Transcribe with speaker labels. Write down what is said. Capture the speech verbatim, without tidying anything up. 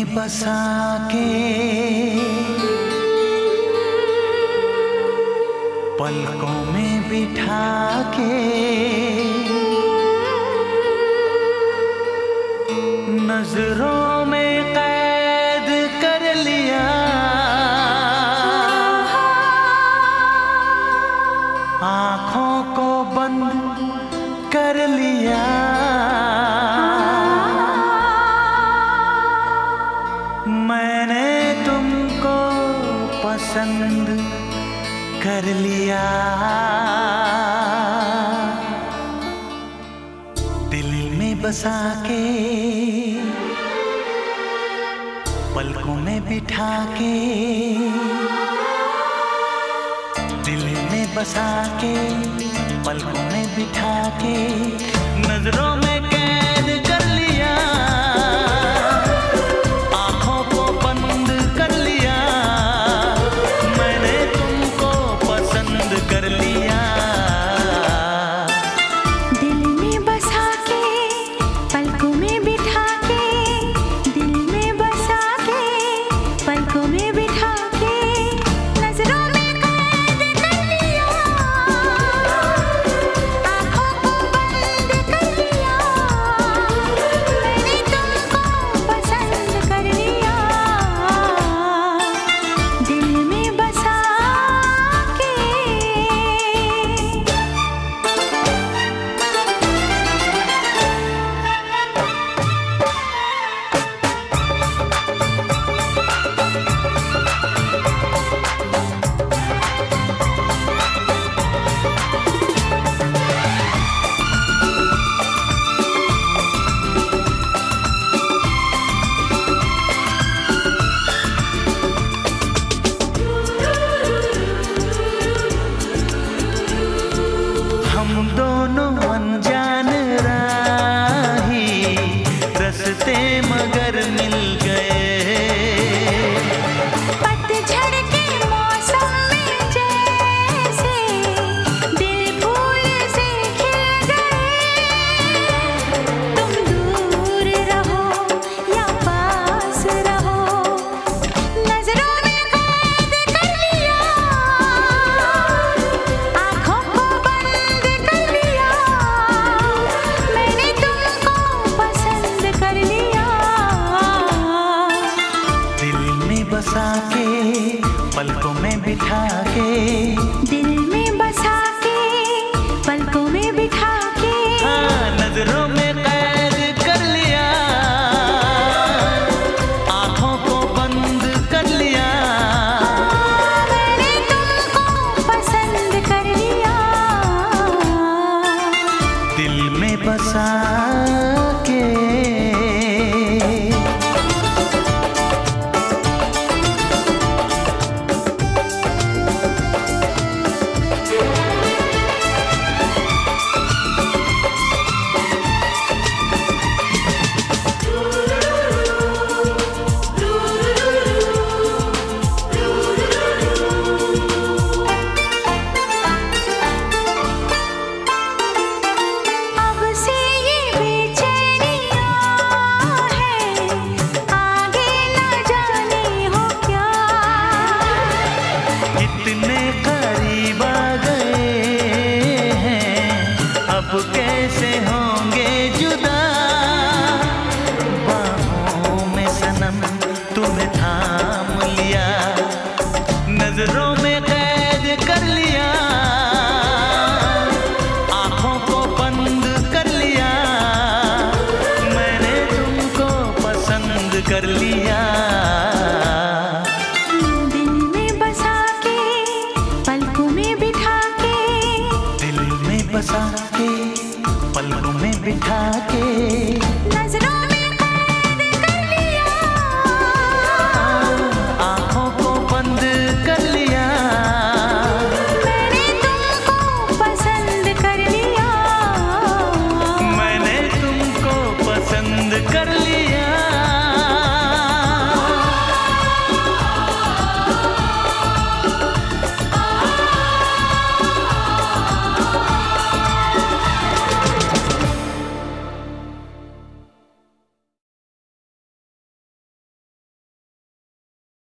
Speaker 1: में बसा के पलकों में बिठा के नजरों में कैद कर लिया, आँखों को बंद कर लिया। मैंने तुमको पसंद कर लिया। दिल में बसा के पलकों में बिठा के, दिल में बसा के पलकों में बिठा के नजरों में कैद कर लिया, आँखों को बंद कर लिया। मैंने तुमको पसंद कर लिया।
Speaker 2: दिल में बसा के पलकों में बिठा के, दिल में बसा के पलकों में बिठा के नजरों में कैद कर लिया, आँखों को बंद कर लिया। मैंने तुमको पसंद कर लिया। दिल में बसा के।
Speaker 1: हम दोनों अनजान राही, रस्ते मगर मिल गए।
Speaker 2: पतझड़ के मौसम में जैसे दिल फूल से खिल गए। तुम दूर रहो या पास रहो, नजरों में कैद कर लिया, आँखों को बंद कर लिया। मैंने तुमको पसंद कर लिया।
Speaker 1: दिल में बसा के पलकों में बिठा के,
Speaker 2: दिल में बसा के पलकों में बिठा के
Speaker 1: हाँ, नजरों में कैद कर लिया, आँखों को बंद कर लिया।
Speaker 2: मैंने तुमको पसंद कर लिया।
Speaker 1: दिल में बसा के।
Speaker 2: अब से ये बेचैनियाँ हैं, आगे न जाने हो क्या।
Speaker 1: इतने करीब आ गए हैं, अब कैसे होंगे जुदा। बाहों में सनम तुम्हें थाम लिया, नजरों में कैद कर लिया, आँखों को बंद कर लिया। मैंने तुमको पसंद कर लिया।